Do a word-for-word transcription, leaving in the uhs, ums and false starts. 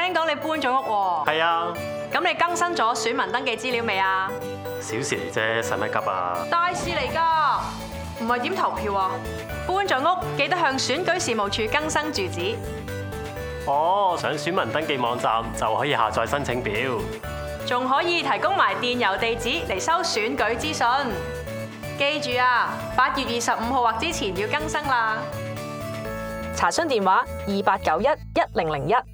聽講你搬咗屋喎。 係啊， 咁你更新咗選民登記資料未啊？ 小事嚟啫，使乜急啊？ 大事嚟㗎，唔係點投票啊？搬咗屋記得向選舉事務處更新住址。 哦，上選民登記網站就可以下載申請表， 仲可以提供埋電郵地址嚟收選舉資訊。記住啊，八月二十五號或之前要更新啦。 查詢電話二八九一一零零一。